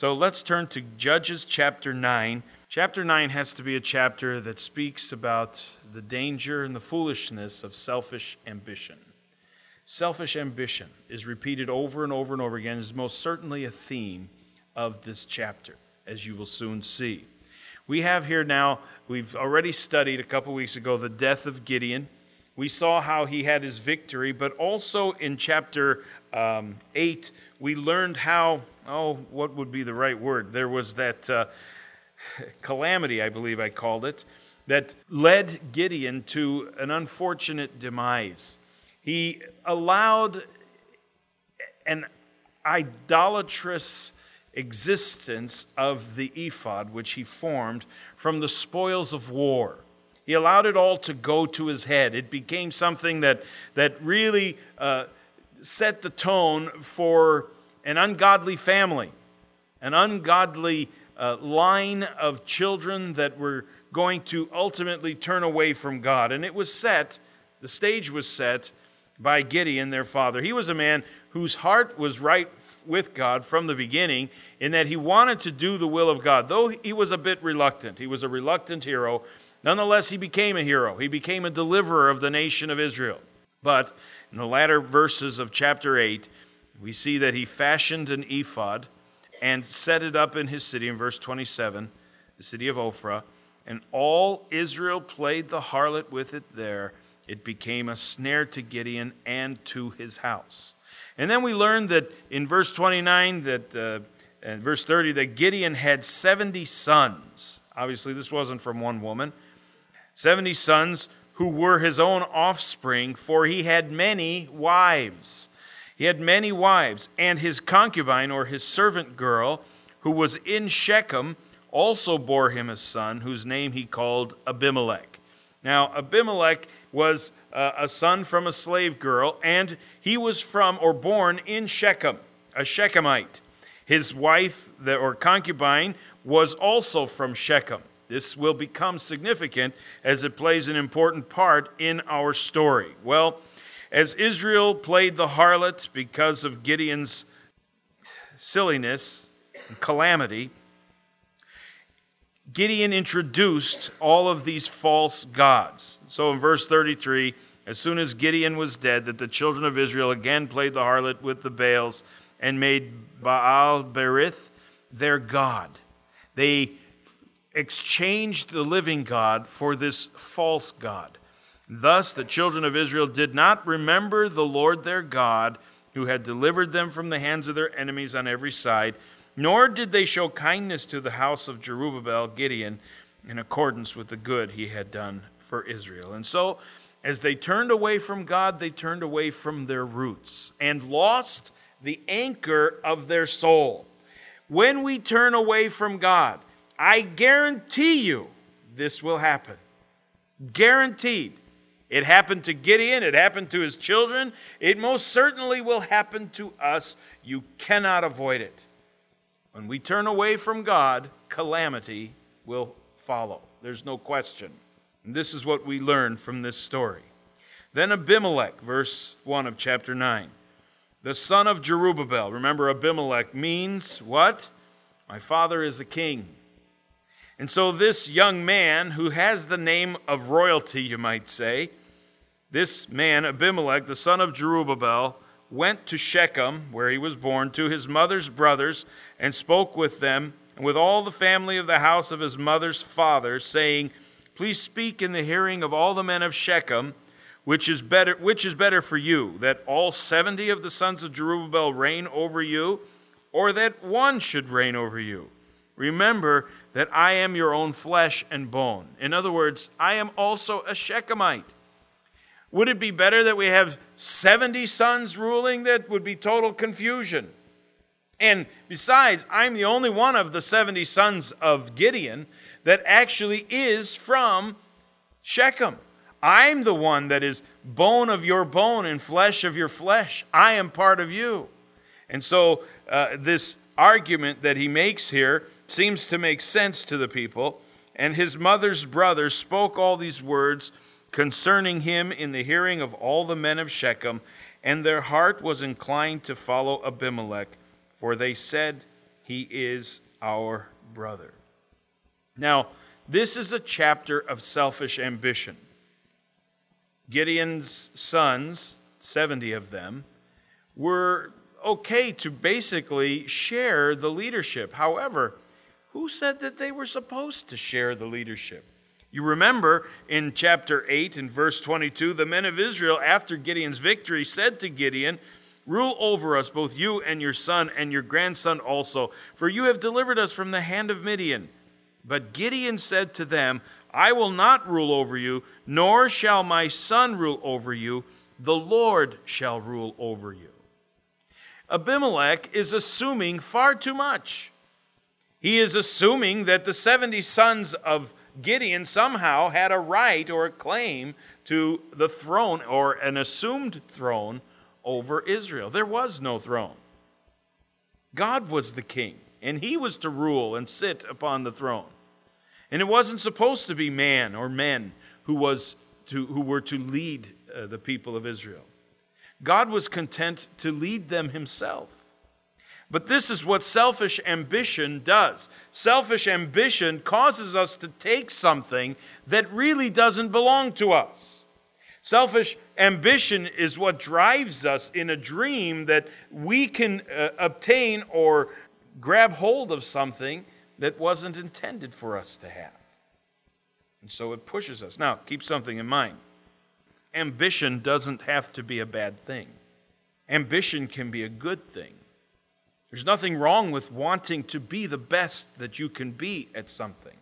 So let's turn to Judges chapter 9. Chapter 9 has to be a chapter that speaks about the danger and the foolishness of selfish ambition. Selfish ambition is repeated over and over and over again, is most certainly a theme of this chapter, as you will soon see. We have here now, we've already studied a couple weeks ago the death of Gideon. We saw how he had his victory, but also in chapter 8, we learned how, what would be the right word? There was that calamity, I believe I called it, that led Gideon to an unfortunate demise. He allowed an idolatrous existence of the ephod, which he formed from the spoils of war. He allowed it all to go to his head. It became something that really set the tone for an ungodly family, an ungodly line of children that were going to ultimately turn away from God. And it was set, the stage was set by Gideon, their father. He was a man whose heart was right with God from the beginning, in that he wanted to do the will of God. Though he was a bit reluctant, he was a reluctant hero, nonetheless he became a hero. He became a deliverer of the nation of Israel. But in the latter verses of chapter 8, we see that he fashioned an ephod and set it up in his city, in verse 27, the city of Ophrah, and all Israel played the harlot with it there. It became a snare to Gideon and to his house. And then we learned that in verse 29, and verse 30, that Gideon had 70 sons. Obviously, this wasn't from one woman. 70 sons who were his own offspring, for he had many wives. He had many wives, and his concubine, or his servant girl, who was in Shechem, also bore him a son, whose name he called Abimelech. Now, Abimelech was a son from a slave girl, and he was from, or born in Shechem, a Shechemite. His wife, or concubine, was also from Shechem. This will become significant as it plays an important part in our story. Well, as Israel played the harlot because of Gideon's silliness and calamity, Gideon introduced all of these false gods. So in verse 33, as soon as Gideon was dead, that the children of Israel again played the harlot with the Baals and made Baal-berith their god. They exchanged the living God for this false god. Thus the children of Israel did not remember the Lord their God, who had delivered them from the hands of their enemies on every side, nor did they show kindness to the house of Jerubbaal, Gideon, in accordance with the good he had done for Israel. And so, as they turned away from God, they turned away from their roots and lost the anchor of their soul. When we turn away from God, I guarantee you this will happen. Guaranteed. It happened to Gideon. It happened to his children. It most certainly will happen to us. You cannot avoid it. When we turn away from God, calamity will follow. There's no question. And this is what we learn from this story. Then Abimelech, verse 1 of chapter 9, the son of Jerubbaal. Remember, Abimelech means what? My father is a king. And so this young man, who has the name of royalty, you might say, this man, Abimelech, the son of Jerubbaal, went to Shechem, where he was born, to his mother's brothers, and spoke with them, and with all the family of the house of his mother's father, saying, Please speak in the hearing of all the men of Shechem, which is better for you, that all 70 of the sons of Jerubbaal reign over you, or that one should reign over you? Remember that I am your own flesh and bone. In other words, I am also a Shechemite. Would it be better that we have 70 sons ruling? That would be total confusion. And besides, I'm the only one of the 70 sons of Gideon that actually is from Shechem. I'm the one that is bone of your bone and flesh of your flesh. I am part of you. And so this argument that he makes here seems to make sense to the people. And his mother's brothers spoke all these words concerning him in the hearing of all the men of Shechem, and their heart was inclined to follow Abimelech, for they said, He is our brother. Now, this is a chapter of selfish ambition. Gideon's sons, 70 of them, were okay to basically share the leadership. However, who said that they were supposed to share the leadership? You remember in chapter 8 and verse 22, the men of Israel, after Gideon's victory, said to Gideon, "Rule over us, both you and your son and your grandson also, for you have delivered us from the hand of Midian." But Gideon said to them, "I will not rule over you, nor shall my son rule over you. The Lord shall rule over you." Abimelech is assuming far too much. He is assuming that the 70 sons of Gideon somehow had a right or a claim to the throne or an assumed throne over Israel. There was no throne. God was the king, and he was to rule and sit upon the throne. And it wasn't supposed to be man or men who were to lead the people of Israel. God was content to lead them himself. But this is what selfish ambition does. Selfish ambition causes us to take something that really doesn't belong to us. Selfish ambition is what drives us in a dream that we can obtain or grab hold of something that wasn't intended for us to have. And so it pushes us. Now, keep something in mind. Ambition doesn't have to be a bad thing. Ambition can be a good thing. There's nothing wrong with wanting to be the best that you can be at something.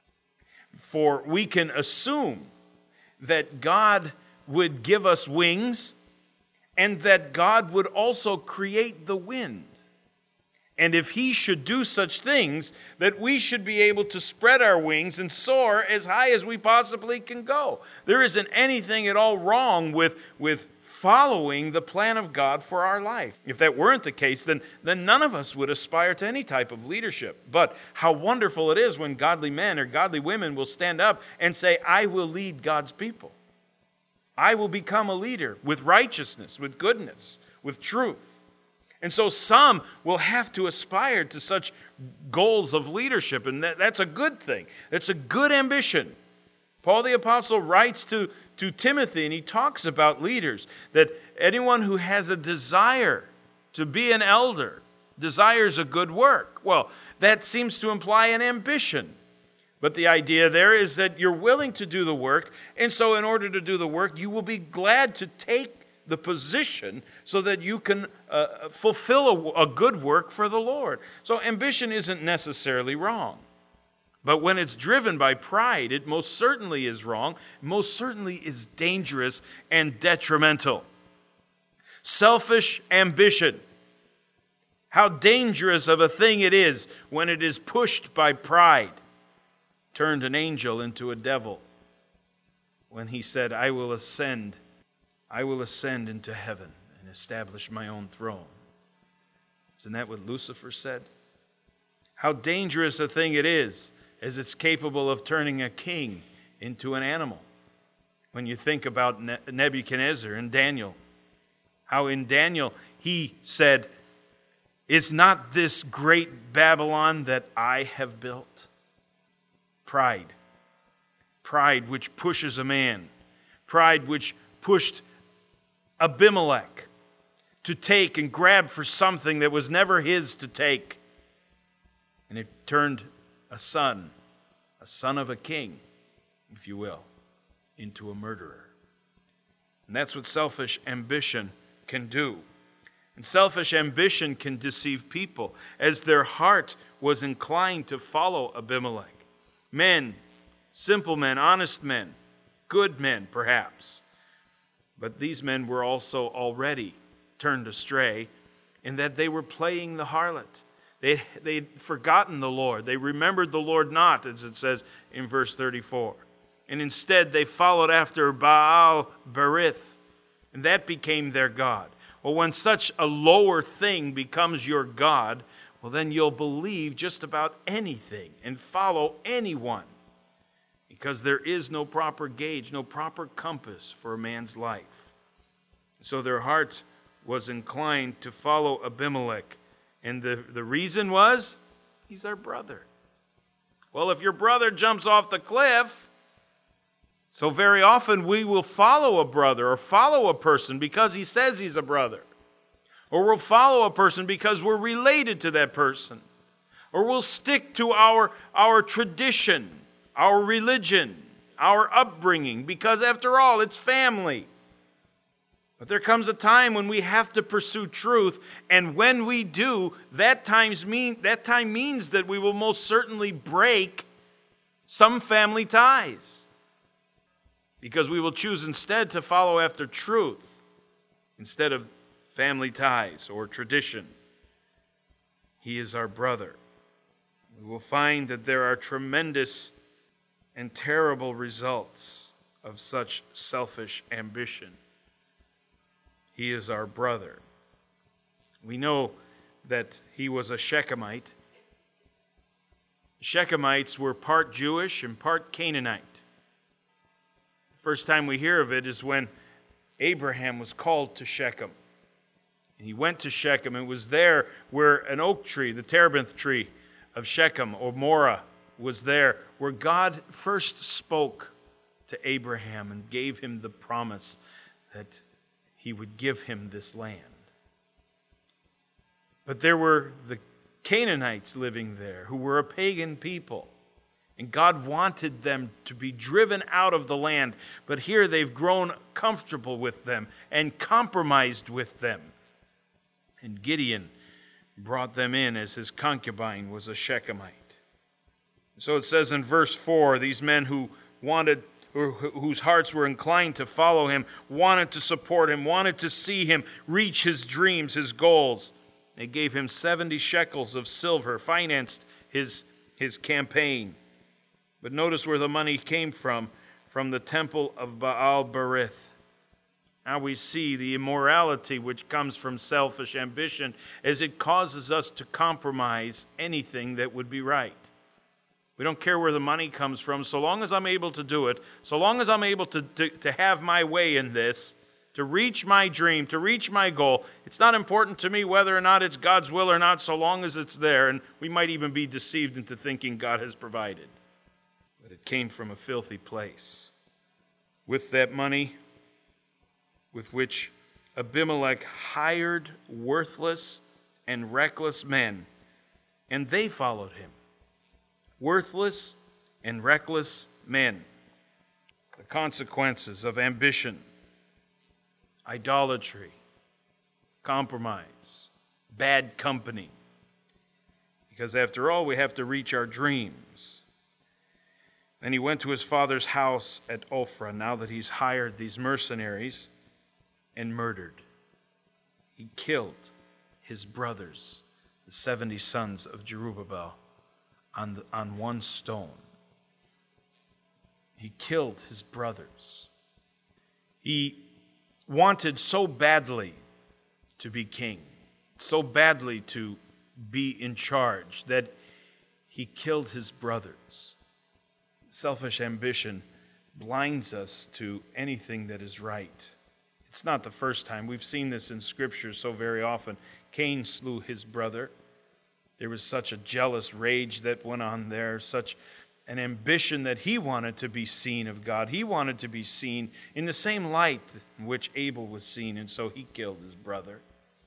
For we can assume that God would give us wings and that God would also create the wind. And if he should do such things, that we should be able to spread our wings and soar as high as we possibly can go. There isn't anything at all wrong with following the plan of God for our life. If that weren't the case, then none of us would aspire to any type of leadership. But how wonderful it is when godly men or godly women will stand up and say, "I will lead God's people. I will become a leader with righteousness, with goodness, with truth." And so some will have to aspire to such goals of leadership, and that's a good thing. That's a good ambition. Paul the Apostle writes to Timothy, and he talks about leaders, that anyone who has a desire to be an elder desires a good work. Well, that seems to imply an ambition. But the idea there is that you're willing to do the work, and so in order to do the work, you will be glad to take the position so that you can fulfill a good work for the Lord. So ambition isn't necessarily wrong. But when it's driven by pride, it most certainly is wrong, most certainly is dangerous and detrimental. Selfish ambition. How dangerous of a thing it is when it is pushed by pride. Turned an angel into a devil when he said, I will ascend into heaven and establish my own throne. Isn't that what Lucifer said? How dangerous a thing it is, as it's capable of turning a king into an animal. When you think about Nebuchadnezzar and Daniel, how in Daniel he said, "Is not this great Babylon that I have built?" Pride. Pride which pushes a man. Pride which pushed Abimelech to take and grab for something that was never his to take. And it turned a son of a king, if you will, into a murderer. And that's what selfish ambition can do. And selfish ambition can deceive people, as their heart was inclined to follow Abimelech. Men, simple men, honest men, good men perhaps. But these men were also already turned astray in that they were playing the harlot. They'd forgotten the Lord. They remembered the Lord not, as it says in verse 34. And instead they followed after Baal Berith, and that became their god. Well, when such a lower thing becomes your god, well, then you'll believe just about anything and follow anyone, because there is no proper gauge, no proper compass for a man's life. So their heart was inclined to follow Abimelech. And the reason was He's our brother. Well, if your brother jumps off the cliff, so very often we will follow a brother or follow a person because he says he's a brother. Or we'll follow a person because we're related to that person. Or we'll stick to our tradition, our religion, our upbringing, because after all, it's family. But there comes a time when we have to pursue truth, and when we do, that time means that we will most certainly break some family ties. Because we will choose instead to follow after truth instead of family ties or tradition. He is our brother. We will find that there are tremendous and terrible results of such selfish ambition. He is our brother. We know that he was a Shechemite. The Shechemites were part Jewish and part Canaanite. The first time we hear of it is when Abraham was called to Shechem. And he went to Shechem. It was there where an oak tree, the terebinth tree of Shechem, or Morah, was there, where God first spoke to Abraham and gave him the promise that he would give him this land. But there were the Canaanites living there who were a pagan people. And God wanted them to be driven out of the land. But here they've grown comfortable with them and compromised with them. And Gideon brought them in as his concubine was a Shechemite. So it says in verse 4, these men whose hearts were inclined to follow him, wanted to support him, wanted to see him reach his dreams, his goals. They gave him 70 shekels of silver, financed his campaign. But notice where the money came from the temple of Baal Berith. Now we see the immorality which comes from selfish ambition as it causes us to compromise anything that would be right. We don't care where the money comes from, so long as I'm able to do it, so long as I'm able to have my way in this, to reach my dream, to reach my goal. It's not important to me whether or not it's God's will or not, so long as it's there, and we might even be deceived into thinking God has provided. But it came from a filthy place. With that money, with which Abimelech hired worthless and reckless men, and they followed him. Worthless and reckless men. The consequences of ambition, idolatry, compromise, bad company. Because after all, we have to reach our dreams. Then he went to his father's house at Ophrah, now that he's hired these mercenaries, and murdered. He killed his brothers, the 70 sons of Jerubbaal, on one stone. He killed his brothers. He wanted so badly to be king, so badly to be in charge, that he killed his brothers. Selfish ambition blinds us to anything that is right. It's not the first time. We've seen this in Scripture so very often. Cain slew his brother. There was such a jealous rage that went on there, such an ambition that he wanted to be seen of God. He wanted to be seen in the same light in which Abel was seen, and so he killed his brother.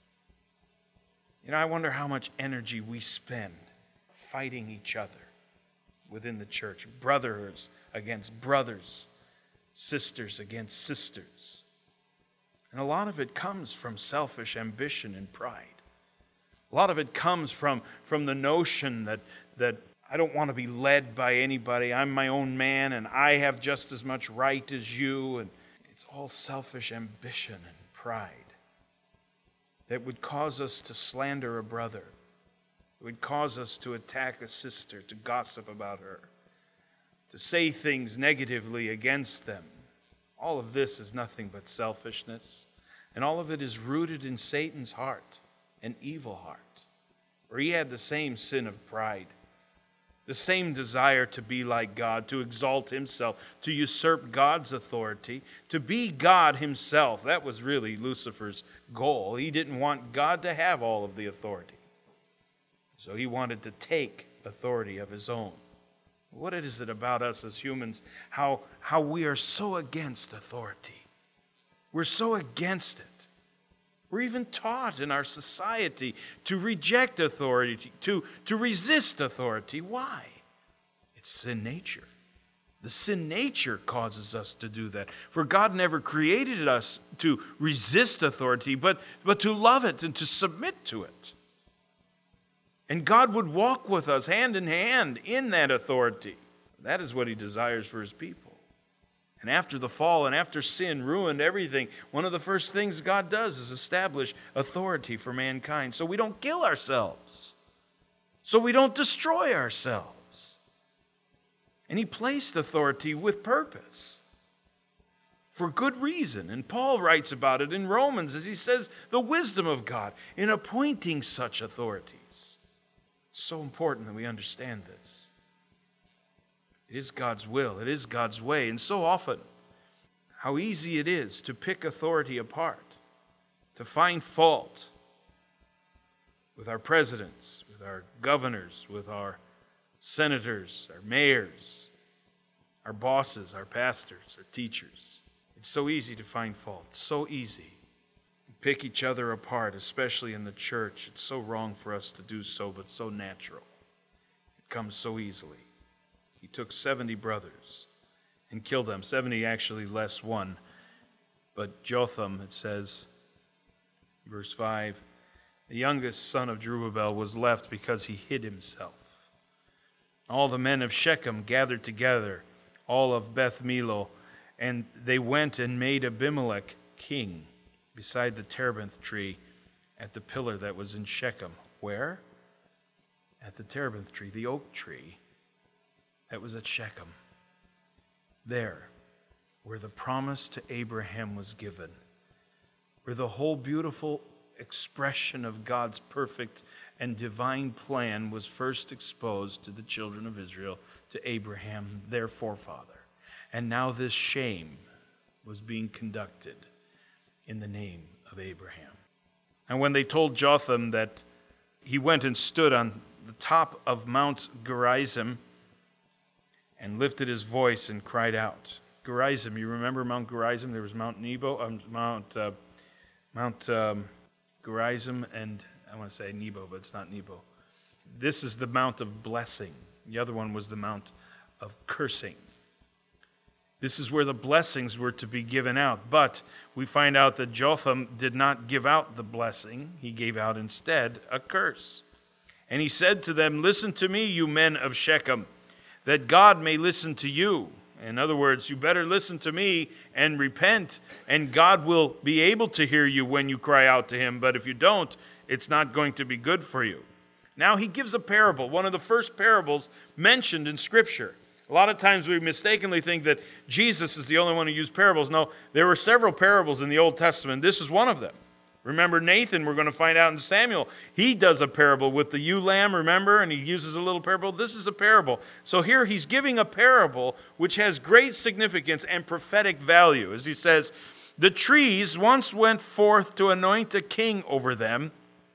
I wonder how much energy we spend fighting each other within the church. Brothers against brothers, sisters against sisters. And a lot of it comes from selfish ambition and pride. A lot of it comes from the notion that I don't want to be led by anybody. I'm my own man, and I have just as much right as you. And it's all selfish ambition and pride that would cause us to slander a brother. It would cause us to attack a sister, to gossip about her, to say things negatively against them. All of this is nothing but selfishness, and all of it is rooted in Satan's heart, an evil heart, where he had the same sin of pride, the same desire to be like God, to exalt himself, to usurp God's authority, to be God himself. That was really Lucifer's goal. He didn't want God to have all of the authority. So he wanted to take authority of his own. What is it about us as humans, how we are so against authority? We're so against it. We're even taught in our society to reject authority, to resist authority. Why? It's sin nature. The sin nature causes us to do that. For God never created us to resist authority, but to love it and to submit to it. And God would walk with us hand in hand in that authority. That is what he desires for his people. And after the fall and after sin ruined everything, one of the first things God does is establish authority for mankind. So we don't kill ourselves. So we don't destroy ourselves. And he placed authority with purpose, for good reason. And Paul writes about it in Romans as he says the wisdom of God in appointing such authorities. It's so important that we understand this. It is God's will. It is God's way. And so often, how easy it is to pick authority apart, to find fault with our presidents, with our governors, with our senators, our mayors, our bosses, our pastors, our teachers. It's so easy to find fault. It's so easy to pick each other apart, especially in the church. It's so wrong for us to do so, but so natural. It comes so easily. He took 70 brothers and killed them. 70 actually less one. But Jotham, it says, verse 5, the youngest son of Jerubbaal was left because he hid himself. All the men of Shechem gathered together, all of Beth Millo, and they went and made Abimelech king beside the terebinth tree at the pillar that was in Shechem. Where? At the terebinth tree, the oak tree that was at Shechem. There, where the promise to Abraham was given, where the whole beautiful expression of God's perfect and divine plan was first exposed to the children of Israel, to Abraham, their forefather. And now this shame was being conducted in the name of Abraham. And when they told Jotham that, he went and stood on the top of Mount Gerizim and lifted his voice and cried out. Gerizim, you remember Mount Gerizim? There was Mount Nebo, Mount Gerizim, and I want to say Nebo, but it's not Nebo. This is the Mount of blessing. The other one was the Mount of cursing. This is where the blessings were to be given out. But we find out that Jotham did not give out the blessing. He gave out instead a curse. And he said to them, listen to me, you men of Shechem, that God may listen to you. In other words, you better listen to me and repent, and God will be able to hear you when you cry out to him. But if you don't, it's not going to be good for you. Now he gives a parable, one of the first parables mentioned in Scripture. A lot of times we mistakenly think that Jesus is the only one who used parables. No, there were several parables in the Old Testament. This is one of them. Remember Nathan, we're going to find out in Samuel, he does a parable with the ewe lamb, remember? And he uses a little parable. This is a parable. So here he's giving a parable which has great significance and prophetic value. As he says, the trees once went forth to anoint a king over them,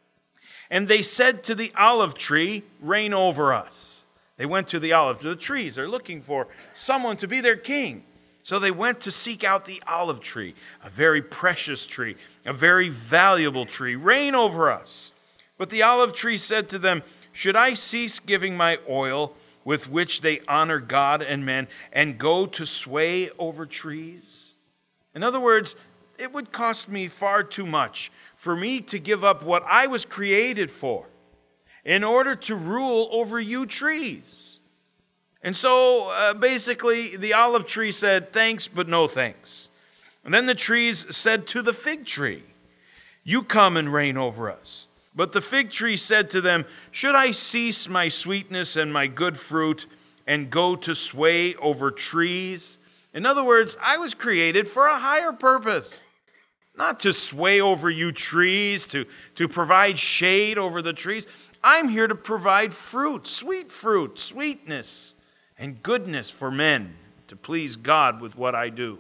and they said to the olive tree, reign over us. They went to the olive tree. The trees are looking for someone to be their king. So they went to seek out the olive tree, a very precious tree, a very valuable tree. Reign over us. But the olive tree said to them, should I cease giving my oil with which they honor God and men and go to sway over trees? In other words, it would cost me far too much for me to give up what I was created for in order to rule over you trees. And so basically the olive tree said, thanks, but no thanks. And then the trees said to the fig tree, you come and reign over us. But the fig tree said to them, should I cease my sweetness and my good fruit and go to sway over trees? In other words, I was created for a higher purpose. Not to sway over you trees, to provide shade over the trees. I'm here to provide fruit, sweetness, and goodness for men, to please God with what I do,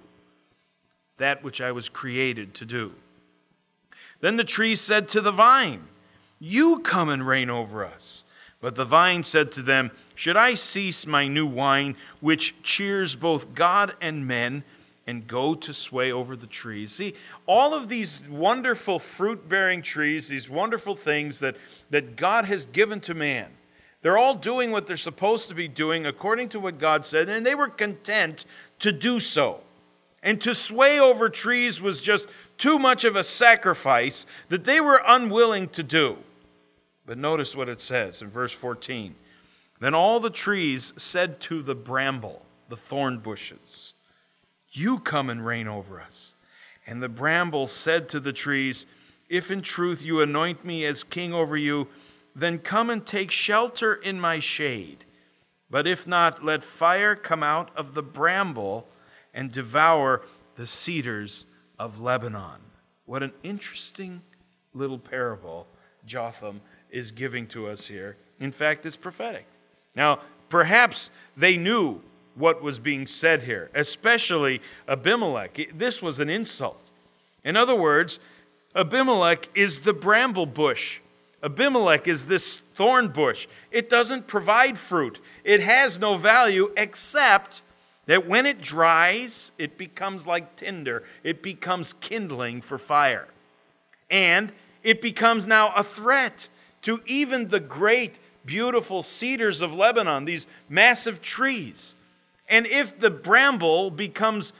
that which I was created to do. Then the tree said to the vine, you come and reign over us. But the vine said to them, should I cease my new wine, which cheers both God and men, and go to sway over the trees? See, all of these wonderful fruit-bearing trees, these wonderful things that God has given to man, they're all doing what they're supposed to be doing according to what God said, and they were content to do so. And to sway over trees was just too much of a sacrifice that they were unwilling to do. But notice what it says in verse 14. Then all the trees said to the bramble, the thorn bushes, you come and reign over us. And the bramble said to the trees, if in truth you anoint me as king over you, then come and take shelter in my shade. But if not, let fire come out of the bramble and devour the cedars of Lebanon. What an interesting little parable Jotham is giving to us here. In fact, it's prophetic. Now, perhaps they knew what was being said here, especially Abimelech. This was an insult. In other words, Abimelech is the bramble bush. Abimelech is this thorn bush. It doesn't provide fruit. It has no value except that when it dries, it becomes like tinder. It becomes kindling for fire. And it becomes now a threat to even the great, beautiful cedars of Lebanon, these massive trees. And if the bramble becomes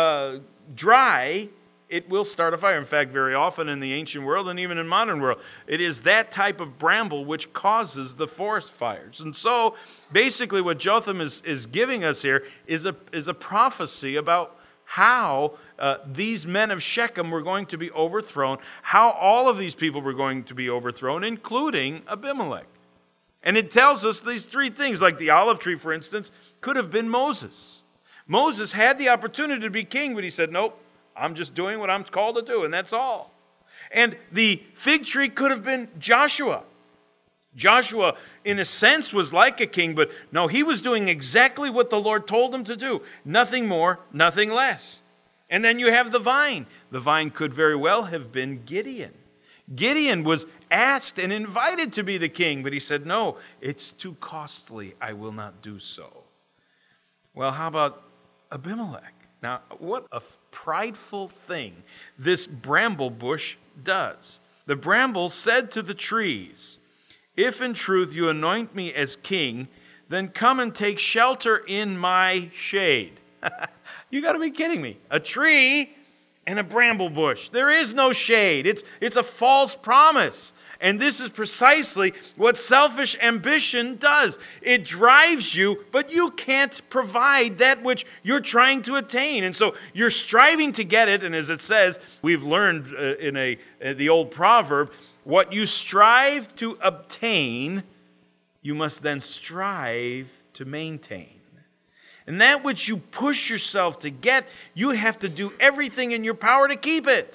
dry, it will start a fire. In fact, very often in the ancient world and even in modern world, it is that type of bramble which causes the forest fires. And so, basically what Jotham is giving us here is a prophecy about how these men of Shechem were going to be overthrown, how all of these people were going to be overthrown, including Abimelech. And it tells us these three things, like the olive tree, for instance, could have been Moses. Moses had the opportunity to be king, but he said, nope, I'm just doing what I'm called to do, and that's all. And the fig tree could have been Joshua. Joshua, in a sense, was like a king, but no, he was doing exactly what the Lord told him to do. Nothing more, nothing less. And then you have the vine. The vine could very well have been Gideon. Gideon was asked and invited to be the king, but he said, no, it's too costly. I will not do so. Well, how about Abimelech? Now, what a prideful thing this bramble bush does. The bramble said to the trees, if in truth you anoint me as king, then come and take shelter in my shade. You got to be kidding me. A tree and a bramble bush. There is no shade. It's a false promise. And this is precisely what selfish ambition does. It drives you, but you can't provide that which you're trying to attain. And so you're striving to get it. And as it says, we've learned in the old proverb, what you strive to obtain, you must then strive to maintain. And that which you push yourself to get, you have to do everything in your power to keep it.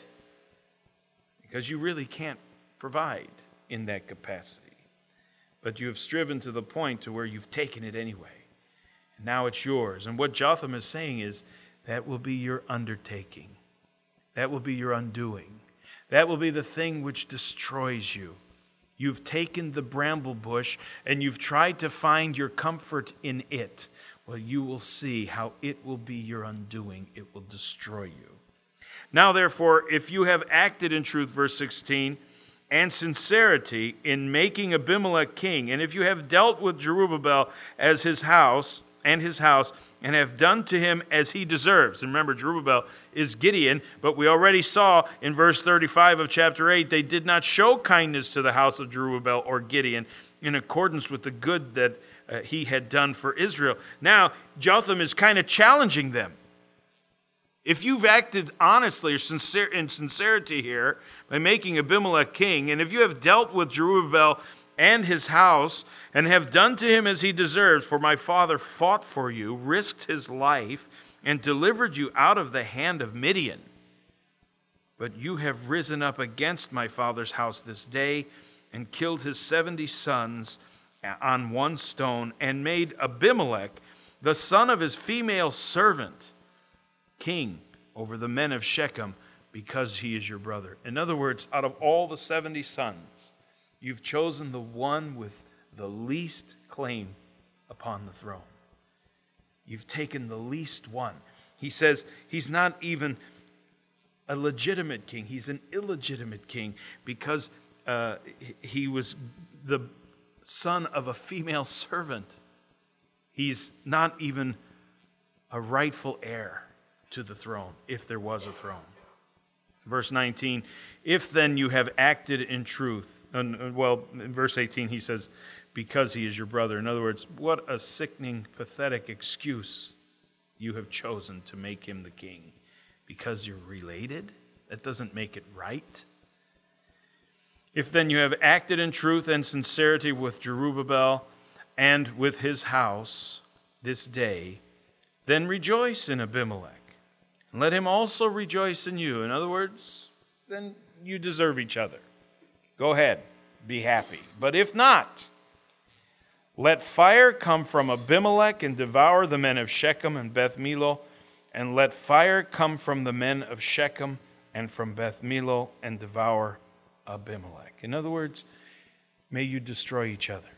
Because you really can't provide in that capacity. But you have striven to the point to where you've taken it anyway. And now it's yours. And what Jotham is saying is, that will be your undertaking. That will be your undoing. That will be the thing which destroys you. You've taken the bramble bush and you've tried to find your comfort in it. Well, you will see how it will be your undoing. It will destroy you. Now, therefore, if you have acted in truth, verse 16, and sincerity in making Abimelech king, and if you have dealt with Jerubbaal as his house, and have done to him as he deserves. And remember, Jerubbaal is Gideon, but we already saw in verse 35 of chapter 8, they did not show kindness to the house of Jerubbaal or Gideon in accordance with the good that he had done for Israel. Now, Jotham is kind of challenging them. If you've acted honestly or in sincerity here by making Abimelech king, and if you have dealt with Jerubbaal and his house, and have done to him as he deserves, for my father fought for you, risked his life, and delivered you out of the hand of Midian. But you have risen up against my father's house this day, and killed his 70 sons on one stone, and made Abimelech, the son of his female servant, king over the men of Shechem, because he is your brother. In other words, out of all the 70 sons, you've chosen the one with the least claim upon the throne. You've taken the least one. He says he's not even a legitimate king. He's an illegitimate king because he was the son of a female servant. He's not even a rightful heir to the throne, if there was a throne. Verse 19, if then you have acted in truth. Well, in verse 18 he says, because he is your brother. In other words, what a sickening, pathetic excuse you have chosen to make him the king. Because you're related? That doesn't make it right. If then you have acted in truth and sincerity with Jerubbaal and with his house this day, then rejoice in Abimelech. And let him also rejoice in you. In other words, then you deserve each other. Go ahead, be happy. But if not, let fire come from Abimelech and devour the men of Shechem and Beth Millo, and let fire come from the men of Shechem and from Beth Millo and devour Abimelech. In other words, may you destroy each other.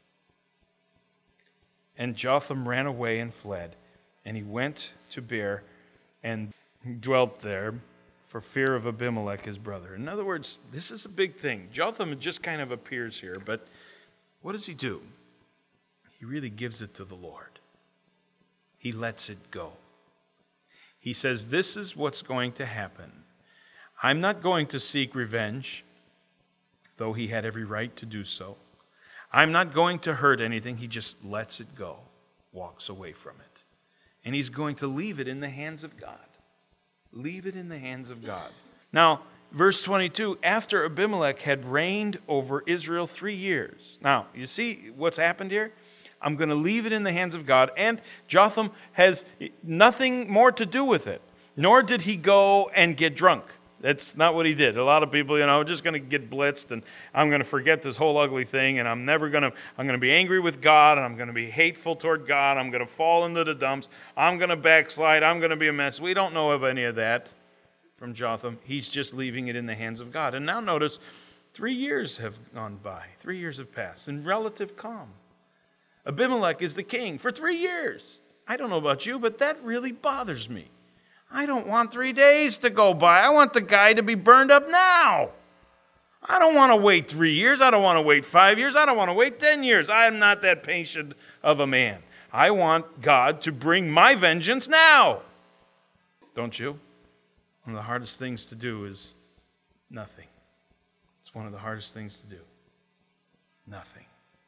And Jotham ran away and fled, and he went to Beer and dwelt there for fear of Abimelech, his brother. In other words, this is a big thing. Jotham just kind of appears here, but what does he do? He really gives it to the Lord. He lets it go. He says, this is what's going to happen. I'm not going to seek revenge, though he had every right to do so. I'm not going to hurt anything. He just lets it go, walks away from it. And he's going to leave it in the hands of God. Leave it in the hands of God. Now, verse 22, after Abimelech had reigned over Israel 3 years. Now, you see what's happened here? I'm going to leave it in the hands of God. And Jotham has nothing more to do with it. Nor did he go and get drunk. That's not what he did. A lot of people, just going to get blitzed and I'm going to forget this whole ugly thing and I'm going to be angry with God and I'm going to be hateful toward God. I'm going to fall into the dumps. I'm going to backslide. I'm going to be a mess. We don't know of any of that from Jotham. He's just leaving it in the hands of God. And now notice, 3 years have gone by. 3 years have passed in relative calm. Abimelech is the king for 3 years. I don't know about you, but that really bothers me. I don't want 3 days to go by. I want the guy to be burned up now. I don't want to wait 3 years. I don't want to wait 5 years. I don't want to wait 10 years. I am not that patient of a man. I want God to bring my vengeance now. Don't you? One of the hardest things to do is nothing. It's one of the hardest things to do. Nothing.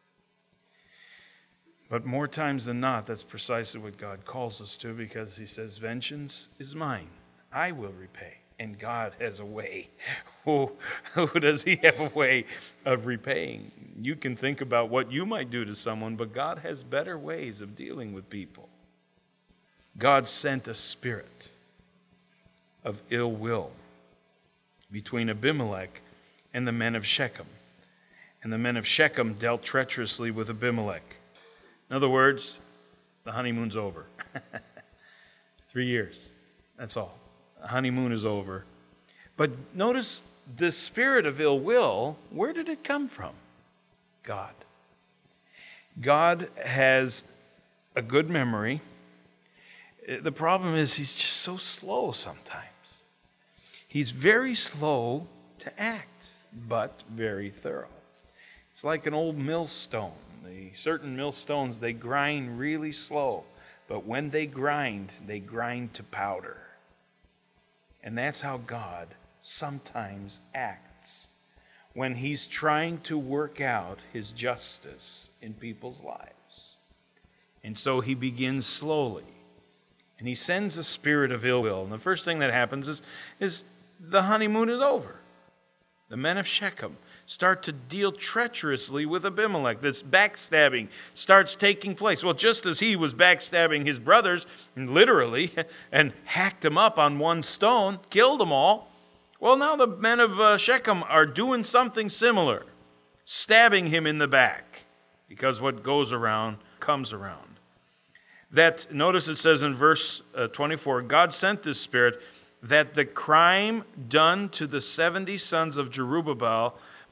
But more times than not, that's precisely what God calls us to, because he says, vengeance is mine. I will repay. And God has a way. Who does he have a way of repaying? You can think about what you might do to someone, but God has better ways of dealing with people. God sent a spirit of ill will between Abimelech and the men of Shechem. And the men of Shechem dealt treacherously with Abimelech. In other words, the honeymoon's over. 3 years. That's all. The honeymoon is over. But notice the spirit of ill will, where did it come from? God. God has a good memory. The problem is he's just so slow sometimes. He's very slow to act, but very thorough. It's like an old millstone. Certain millstones, they grind really slow. But when they grind to powder. And that's how God sometimes acts when he's trying to work out his justice in people's lives. And so he begins slowly. And he sends a spirit of ill will. And the first thing that happens is the honeymoon is over. The men of Shechem start to deal treacherously with Abimelech. This backstabbing starts taking place. Well, just as he was backstabbing his brothers, literally, and hacked them up on one stone, killed them all, well, now the men of Shechem are doing something similar, stabbing him in the back, because what goes around comes around. That, notice it says in verse 24, God sent this spirit that the crime done to the 70 sons of Jerubbaal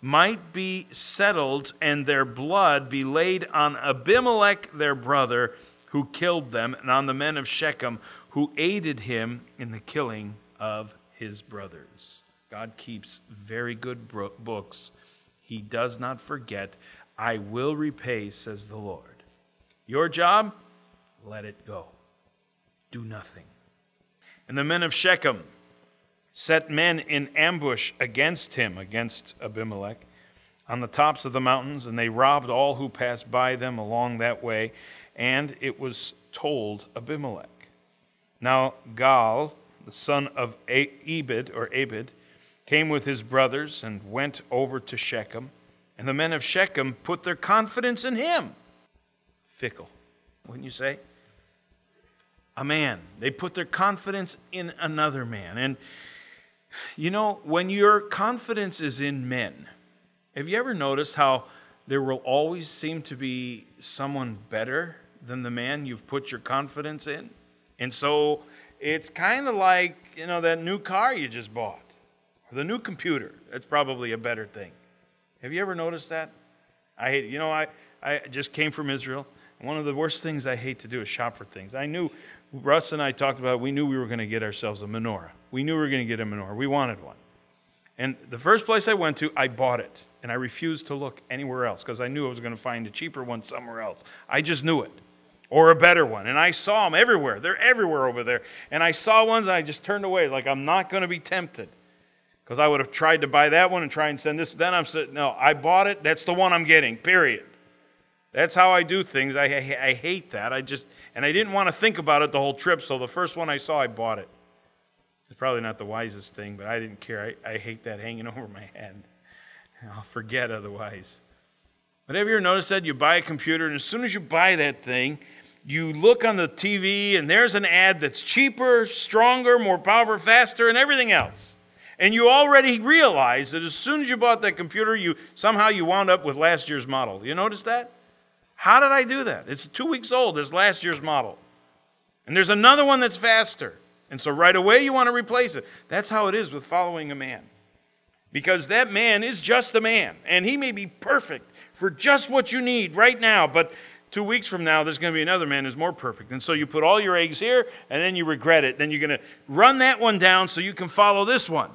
might be settled and their blood be laid on Abimelech their brother, who killed them, and on the men of Shechem, who aided him in the killing of his brothers. God keeps very good books. He does not forget. I will repay, says the Lord. Your job? Let it go. Do nothing. And the men of Shechem set men in ambush against him, against Abimelech, on the tops of the mountains, and they robbed all who passed by them along that way. And it was told Abimelech. Now Gaal, the son of Abed, came with his brothers and went over to Shechem. And the men of Shechem put their confidence in him. Fickle, wouldn't you say? A man. They put their confidence in another man. And you know, when your confidence is in men, have you ever noticed how there will always seem to be someone better than the man you've put your confidence in? And so it's kind of like, you know, that new car you just bought, or the new computer. That's probably a better thing. Have you ever noticed that? I just came from Israel. And one of the worst things I hate to do is shop for things. I knew, Russ and I talked about it, we knew we were going to get ourselves a menorah. We knew we were going to get a menorah. We wanted one. And the first place I went to, I bought it. And I refused to look anywhere else because I knew I was going to find a cheaper one somewhere else. I just knew it. Or a better one. And I saw them everywhere. They're everywhere over there. And I saw ones and I just turned away. Like, I'm not going to be tempted. Because I would have tried to buy that one and try and send this. Then I'm saying, no, I bought it. That's the one I'm getting, period. That's how I do things. I hate that. And I didn't want to think about it the whole trip. So the first one I saw, I bought it. It's probably not the wisest thing, but I didn't care. I hate that hanging over my head. I'll forget otherwise. But have you ever noticed that? You buy a computer, and as soon as you buy that thing, you look on the TV, and there's an ad that's cheaper, stronger, more powerful, faster, and everything else. And you already realize that as soon as you bought that computer, somehow you wound up with last year's model. You notice that? How did I do that? It's 2 weeks old. It's last year's model. And there's another one that's faster. And so right away you want to replace it. That's how it is with following a man. Because that man is just a man. And he may be perfect for just what you need right now. But 2 weeks from now, there's going to be another man who's more perfect. And so you put all your eggs here, and then you regret it. Then you're going to run that one down so you can follow this one.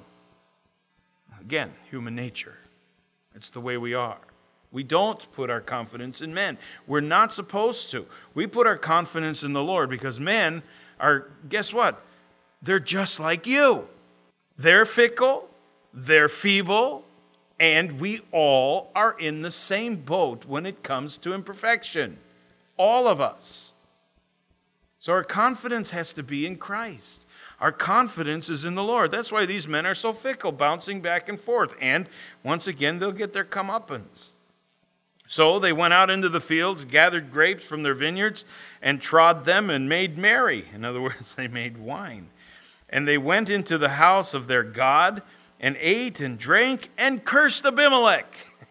Again, human nature. It's the way we are. We don't put our confidence in men. We're not supposed to. We put our confidence in the Lord because men are, guess what? They're just like you. They're fickle. They're feeble, and we all are in the same boat when it comes to imperfection. All of us. So our confidence has to be in Christ. Our confidence is in the Lord. That's why these men are so fickle, bouncing back and forth. And once again, they'll get their comeuppance. So they went out into the fields, gathered grapes from their vineyards, and trod them and made merry. In other words, they made wine. And they went into the house of their God, and ate and drank and cursed Abimelech.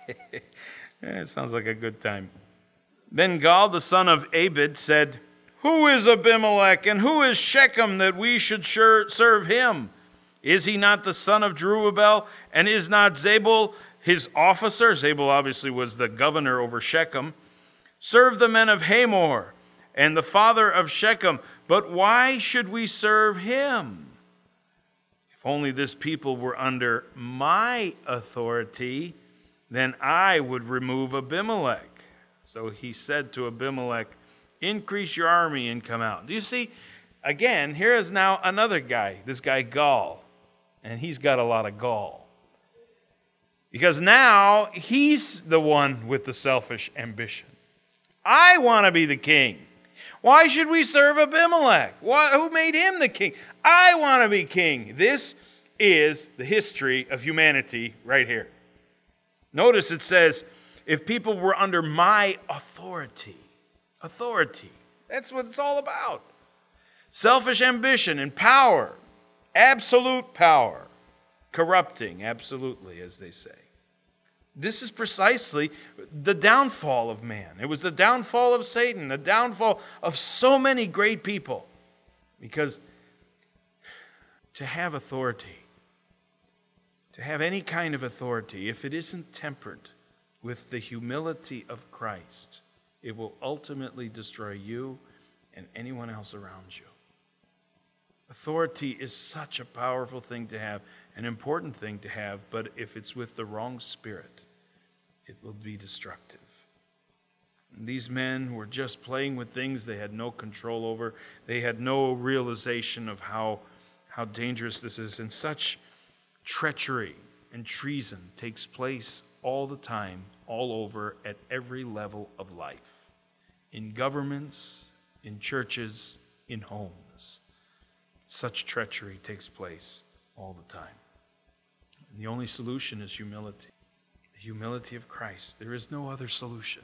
It sounds like a good time. Then Gaal, the son of Abed, said, Who is Abimelech, and who is Shechem, that we should serve him? Is he not the son of Jerubbaal, and is not Zabul his officer? Zabul obviously was the governor over Shechem. Serve the men of Hamor, and the father of Shechem. But why should we serve him? If only this people were under my authority, then I would remove Abimelech. So he said to Abimelech, Increase your army and come out. Do you see? Again, here is now another guy, this guy Gaal. And he's got a lot of gall. Because now he's the one with the selfish ambition. I want to be the king. Why should we serve Abimelech? Who made him the king? I want to be king. This is the history of humanity right here. Notice it says, if people were under my authority. Authority. That's what it's all about. Selfish ambition and power. Absolute power. Corrupting, absolutely, as they say. This is precisely the downfall of man. It was the downfall of Satan, the downfall of so many great people. Because to have authority, to have any kind of authority, if it isn't tempered with the humility of Christ, it will ultimately destroy you and anyone else around you. Authority is such a powerful thing to have, an important thing to have, but if it's with the wrong spirit, it will be destructive. And these men were just playing with things they had no control over. They had no realization of how dangerous this is. And such treachery and treason takes place all the time, all over, at every level of life. In governments, in churches, in homes. Such treachery takes place all the time. And the only solution is humility. The humility of Christ. There is no other solution,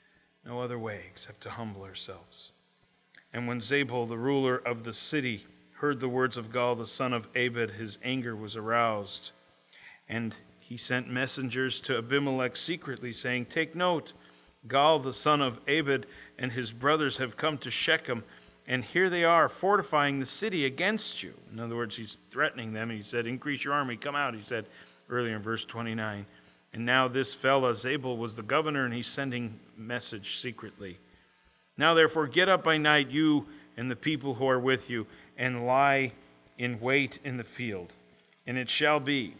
no other way except to humble ourselves. And when Zabul, the ruler of the city, heard the words of Gaal, the son of Abed, his anger was aroused. And he sent messengers to Abimelech secretly, saying, "Take note, Gaal, the son of Abed, and his brothers have come to Shechem, and here they are fortifying the city against you." In other words, he's threatening them. He said, "Increase your army, come out," he said earlier in verse 29. And now this fellow, Zabul, was the governor, and he's sending message secretly. "Now therefore get up by night, you and the people who are with you, and lie in wait in the field. And it shall be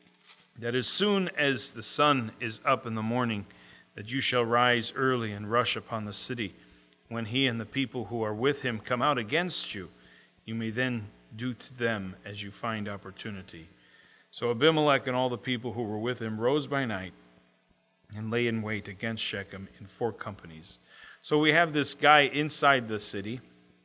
that as soon as the sun is up in the morning, that you shall rise early and rush upon the city. When he and the people who are with him come out against you, you may then do to them as you find opportunity." So Abimelech and all the people who were with him rose by night and lay in wait against Shechem in 4 companies. So we have this guy inside the city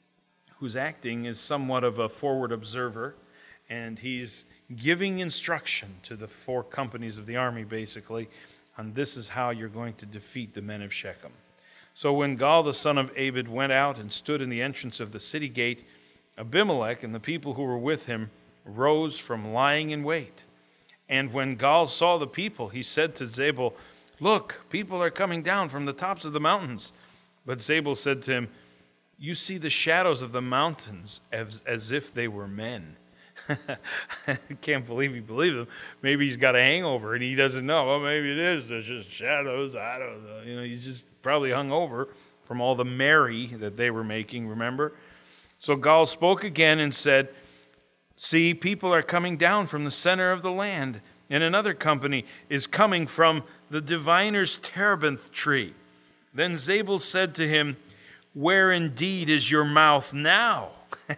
who's acting as somewhat of a forward observer, and he's giving instruction to the 4 companies of the army, basically, on this is how you're going to defeat the men of Shechem. So when Gaal, the son of Abed, went out and stood in the entrance of the city gate, Abimelech and the people who were with him rose from lying in wait. And when Gaal saw the people, he said to Zabul, "Look, people are coming down from the tops of the mountains." But Zabul said to him, "You see the shadows of the mountains as if they were men." I can't believe he believed him. Maybe he's got a hangover and he doesn't know. Well, maybe it is. There's just shadows. I don't know. He's just probably hung over from all the merry that they were making, remember? So Gaal spoke again and said, "See, people are coming down from the center of the land, and another company is coming from the diviner's terebinth tree." Then Zabul said to him, "Where indeed is your mouth now?"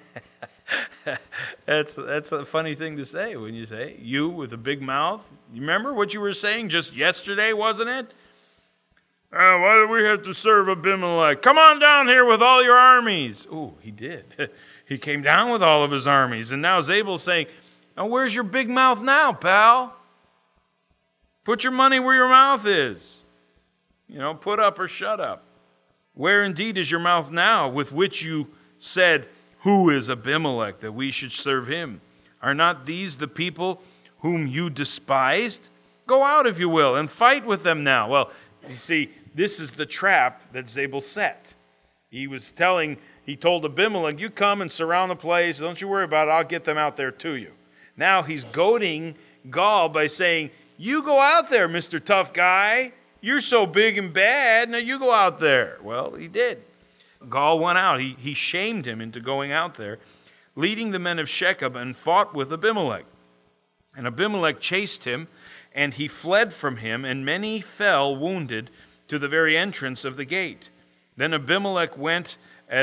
That's a funny thing to say when you say, you with a big mouth. You remember what you were saying just yesterday, wasn't it? Why do we have to serve Abimelech? Come on down here with all your armies. Ooh, he did. He came down with all of his armies. And now Zabul's saying, "Now where's your big mouth now, pal? Put your money where your mouth is. Put up or shut up. Where indeed is your mouth now with which you said, 'Who is Abimelech that we should serve him?' Are not these the people whom you despised? Go out, if you will, and fight with them now." Well, you see, this is the trap that Zabul set. He told Abimelech, "You come and surround the place. Don't you worry about it. I'll get them out there to you." Now he's goading Gaal by saying, "You go out there, Mr. Tough Guy. You're so big and bad. Now you go out there." Well, he did. Gaal went out. He shamed him into going out there, leading the men of Shechem, and fought with Abimelech. And Abimelech chased him, and he fled from him, and many fell wounded to the very entrance of the gate. Then Abimelech dwelt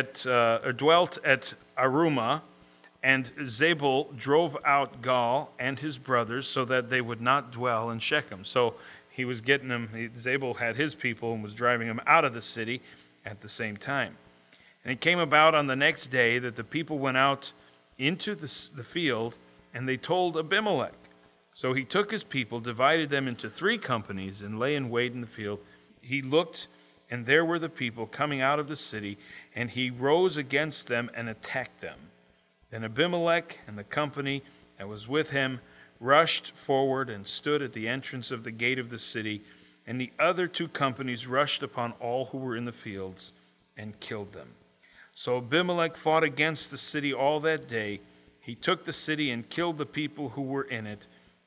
at Arumah, and Zabul drove out Gaal and his brothers so that they would not dwell in Shechem. So he was getting them, Zabul had his people and was driving them out of the city at the same time. And it came about on the next day that the people went out into the field, and they told Abimelech. So he took his people, divided them into 3 companies, and lay in wait in the field. He looked, and there were the people coming out of the city, and he rose against them and attacked them. Then Abimelech and the company that was with him rushed forward and stood at the entrance of the gate of the city, and the other 2 companies rushed upon all who were in the fields and killed them. So Abimelech fought against the city all that day. He took the city and killed the people who were in it,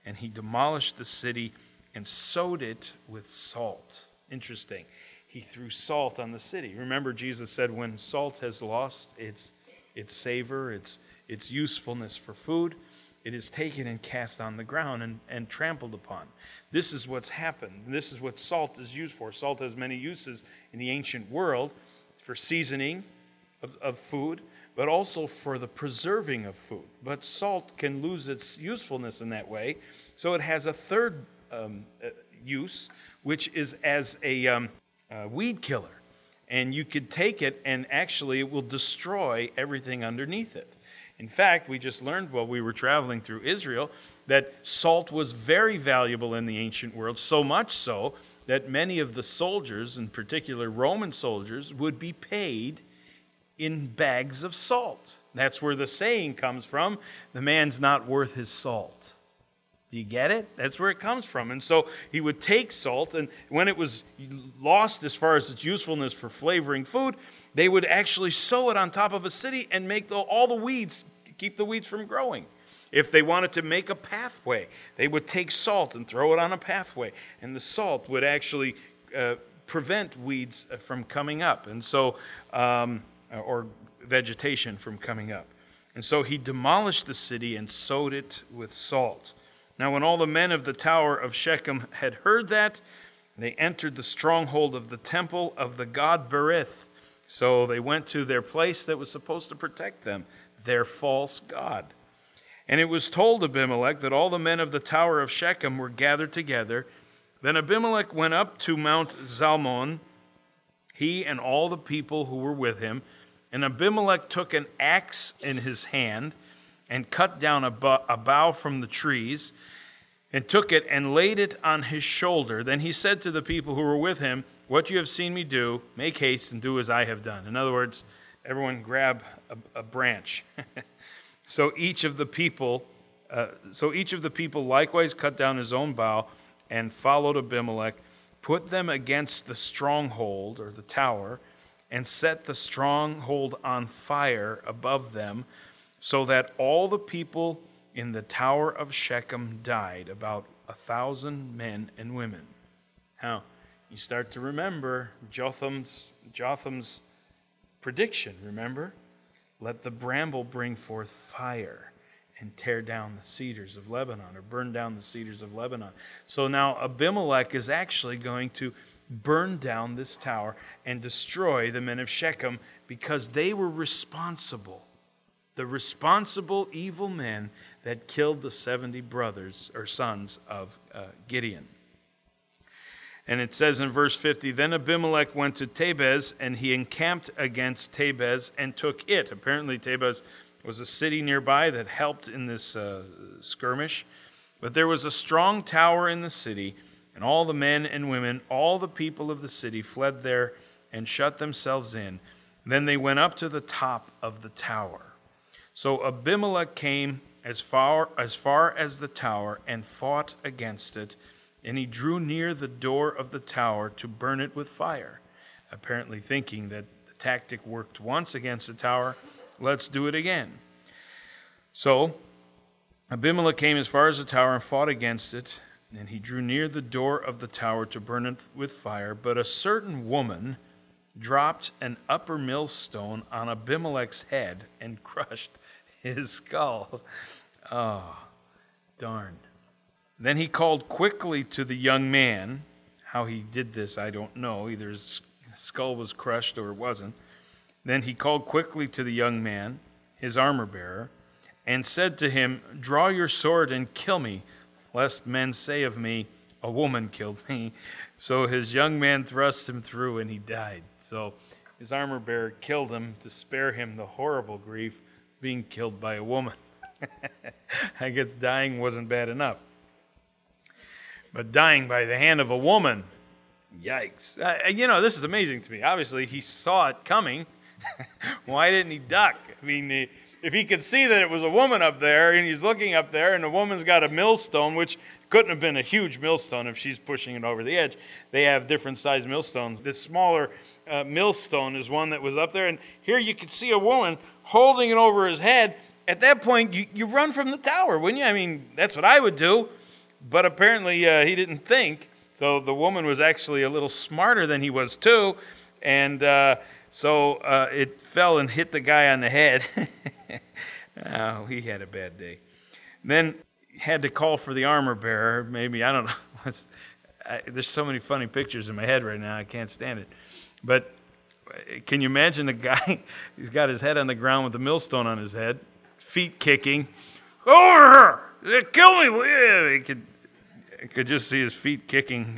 and he demolished the city and sowed it with salt. Interesting. He threw salt on the city. Remember, Jesus said when salt has lost its savor, its usefulness for food, it is taken and cast on the ground and trampled upon. This is what's happened. This is what salt is used for. Salt has many uses in the ancient world for seasoning of food, but also for the preserving of food. But salt can lose its usefulness in that way. So it has a third use, which is as a weed killer. And you could take it and actually it will destroy everything underneath it. In fact, we just learned while we were traveling through Israel that salt was very valuable in the ancient world, so much so that many of the soldiers, in particular Roman soldiers, would be paid in bags of salt. That's where the saying comes from, the man's not worth his salt. Do you get it? That's where it comes from. And so he would take salt, and when it was lost as far as its usefulness for flavoring food, they would actually sow it on top of a city and make all the weeds, keep the weeds from growing. If they wanted to make a pathway, they would take salt and throw it on a pathway, and the salt would actually prevent weeds from coming up, and so or vegetation from coming up. And so he demolished the city and sowed it with salt. Now when all the men of the tower of Shechem had heard that, they entered the stronghold of the temple of the god Berith. So they went to their place that was supposed to protect them, their false god. And it was told Abimelech that all the men of the tower of Shechem were gathered together. Then Abimelech went up to Mount Zalmon, he and all the people who were with him. And Abimelech took an axe in his hand and cut down a bough from the trees and took it and laid it on his shoulder. Then he said to the people who were with him, "What you have seen me do, make haste and do as I have done." In other words, everyone grab a branch. So each of the people likewise cut down his own bough and followed Abimelech, put them against the stronghold or the tower, and set the stronghold on fire above them, so that all the people in the tower of Shechem died, about 1,000 men and women. Now, you start to remember Jotham's prediction, remember? Let the bramble bring forth fire and tear down the cedars of Lebanon, or burn down the cedars of Lebanon. So now Abimelech is actually going to burn down this tower and destroy the men of Shechem because they were responsible. The responsible evil men that killed the 70 brothers or sons of Gideon. And it says in verse 50, then Abimelech went to Tabez, and he encamped against Tabez and took it. Apparently Tabez was a city nearby that helped in this skirmish. But there was a strong tower in the city, and all the men and women, all the people of the city fled there and shut themselves in. Then they went up to the top of the tower. So Abimelech came as far as the tower and fought against it, and he drew near the door of the tower to burn it with fire, apparently thinking that the tactic worked once against the tower, let's do it again. So Abimelech came as far as the tower and fought against it, and he drew near the door of the tower to burn it with fire. But a certain woman dropped an upper millstone on Abimelech's head and crushed his skull. Oh, darn. Then he called quickly to the young man. How he did this, I don't know. Either his skull was crushed or it wasn't. Then he called quickly to the young man, his armor-bearer, and said to him, draw your sword and kill me, lest men say of me, a woman killed me. So his young man thrust him through, and he died. So his armor-bearer killed him to spare him the horrible grief of being killed by a woman. I guess dying wasn't bad enough. But dying by the hand of a woman, yikes. This is amazing to me. Obviously, he saw it coming. Why didn't he duck? I mean, if he could see that it was a woman up there, and he's looking up there, and the woman's got a millstone, which couldn't have been a huge millstone if she's pushing it over the edge. They have different sized millstones. This smaller millstone is one that was up there, and here you could see a woman holding it over his head. At that point, you run from the tower, wouldn't you? I mean, that's what I would do. But apparently he didn't think. So the woman was actually a little smarter than he was too. And so it fell and hit the guy on the head. Oh, he had a bad day. Then had to call for the armor bearer. Maybe, I don't know. There's so many funny pictures in my head right now. I can't stand it. But can you imagine the guy? He's got his head on the ground with the millstone on his head, feet kicking. Over here! Kill me! Yeah, you could just see his feet kicking,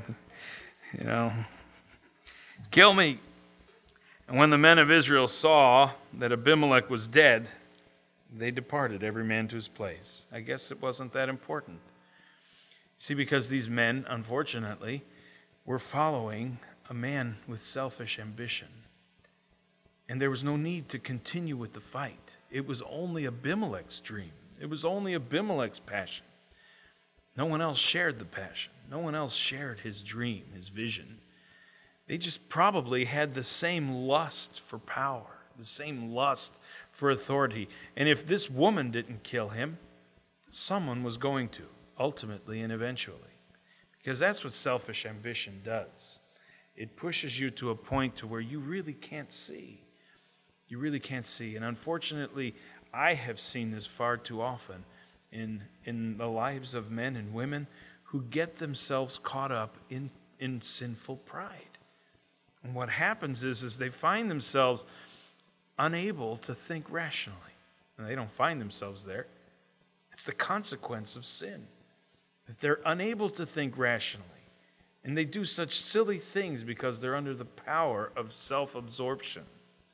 kill me. And when the men of Israel saw that Abimelech was dead, they departed, every man to his place. I guess it wasn't that important. See, because these men, unfortunately, were following a man with selfish ambition. And there was no need to continue with the fight. It was only Abimelech's dream. It was only Abimelech's passion. No one else shared the passion. No one else shared his dream, his vision. They just probably had the same lust for power, the same lust for authority. And if this woman didn't kill him, someone was going to, ultimately and eventually. Because that's what selfish ambition does. It pushes you to a point to where you really can't see. You really can't see. And unfortunately, I have seen this far too often in the lives of men and women who get themselves caught up in sinful pride. And what happens is they find themselves unable to think rationally. And they don't find themselves there. It's the consequence of sin. That they're unable to think rationally. And they do such silly things because they're under the power of self-absorption.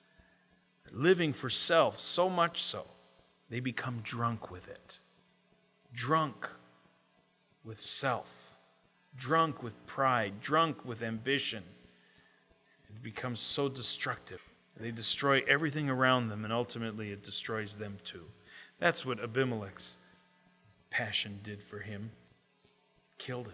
Living for self, so much so, they become drunk with it. Drunk with self. Drunk with pride. Drunk with ambition. It becomes so destructive. They destroy everything around them, and ultimately it destroys them too. That's what Abimelech's passion did for him. Killed him.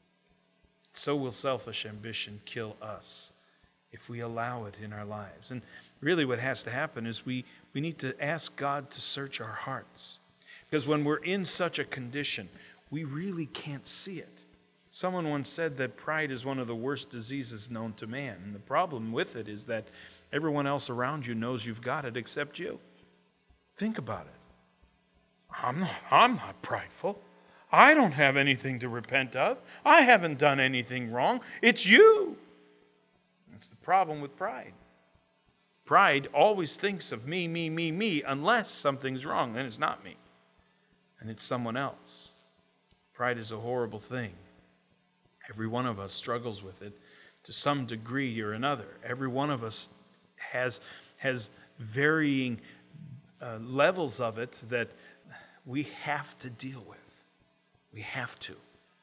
So will selfish ambition kill us if we allow it in our lives. And really what has to happen is we need to ask God to search our hearts. Because when we're in such a condition, we really can't see it. Someone once said that pride is one of the worst diseases known to man. And the problem with it is that everyone else around you knows you've got it except you. Think about it. I'm not prideful. I don't have anything to repent of. I haven't done anything wrong. It's you. That's the problem with pride. Pride always thinks of me, me, me, me, unless something's wrong. Then it's not me. And it's someone else. Pride is a horrible thing. Every one of us struggles with it to some degree or another. Every one of us has varying levels of it that we have to deal with. We have to.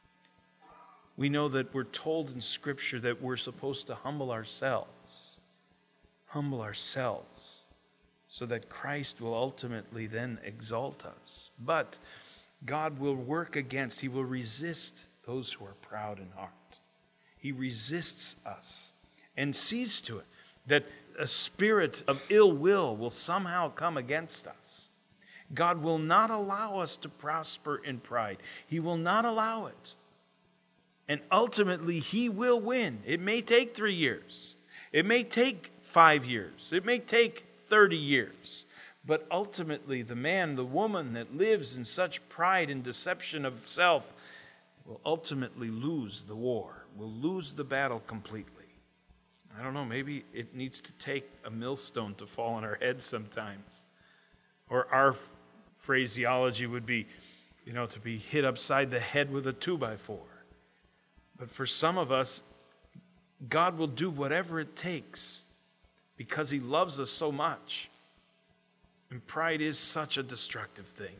We know that we're told in Scripture that we're supposed to humble ourselves. Humble ourselves so that Christ will ultimately then exalt us. But God will work against, He will resist those who are proud in heart. He resists us and sees to it that a spirit of ill will somehow come against us. God will not allow us to prosper in pride. He will not allow it. And ultimately, He will win. It may take 3 years. It may take 5 years. It may take 30 years. But ultimately, the man, the woman that lives in such pride and deception of self will ultimately lose the war, will lose the battle completely. I don't know, maybe it needs to take a millstone to fall on our heads sometimes. Or our phraseology would be, to be hit upside the head with a 2x4. But for some of us, God will do whatever it takes because He loves us so much. And pride is such a destructive thing.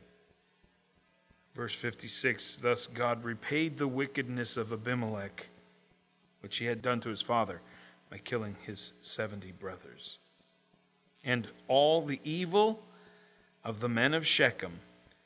Verse 56, thus God repaid the wickedness of Abimelech, which he had done to his father, by killing his 70 brothers. And all the evil of the men of Shechem,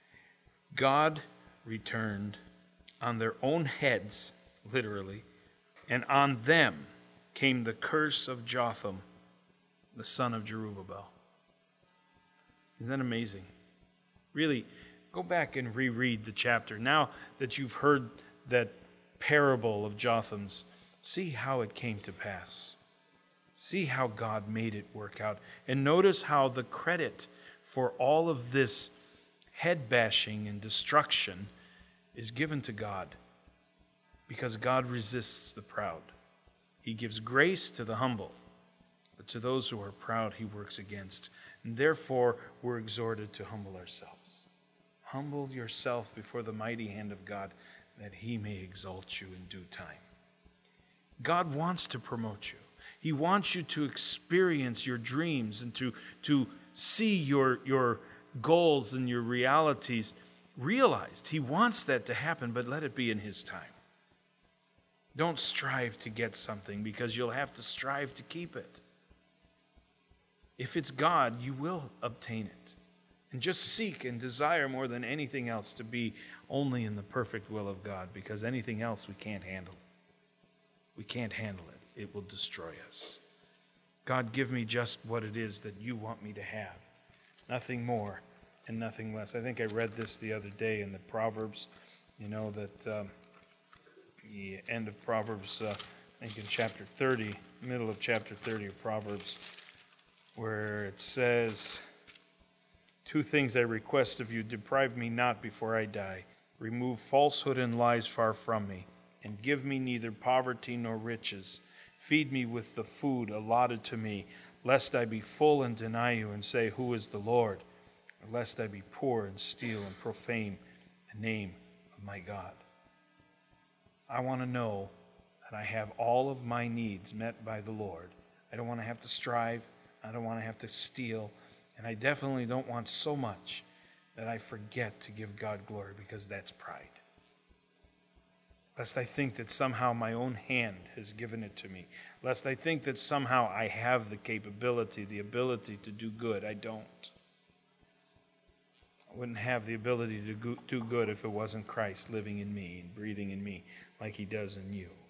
God returned on their own heads, literally, and on them came the curse of Jotham, the son of Jerubbaal. Isn't that amazing? Really, Go back and reread the chapter. Now that you've heard that parable of Jotham's, see how it came to pass. See how God made it work out. And notice how the credit for all of this head bashing and destruction is given to God, because God resists the proud. He gives grace to the humble, but to those who are proud, he works against. And therefore, we're exhorted to humble ourselves. Humble yourself before the mighty hand of God, that he may exalt you in due time. God wants to promote you. He wants you to experience your dreams and to see your goals and your realities realized. He wants that to happen, but let it be in his time. Don't strive to get something, because you'll have to strive to keep it. If it's God, you will obtain it. And just seek and desire more than anything else to be only in the perfect will of God, because anything else we can't handle. We can't handle it. It will destroy us. God, give me just what it is that you want me to have. Nothing more and nothing less. I think I read this the other day in the Proverbs, that the end of Proverbs, I think in chapter 30, middle of chapter 30 of Proverbs, where it says, 2 things I request of you, deprive me not before I die. Remove falsehood and lies far from me, and give me neither poverty nor riches. Feed me with the food allotted to me, lest I be full and deny you and say, who is the Lord? Or lest I be poor and steal and profane the name of my God. I want to know that I have all of my needs met by the Lord. I don't want to have to strive. I don't want to have to steal. And I definitely don't want so much that I forget to give God glory, because that's pride. Lest I think that somehow my own hand has given it to me. Lest I think that somehow I have the capability, the ability to do good. I don't. I wouldn't have the ability to do good if it wasn't Christ living in me and breathing in me like he does in you.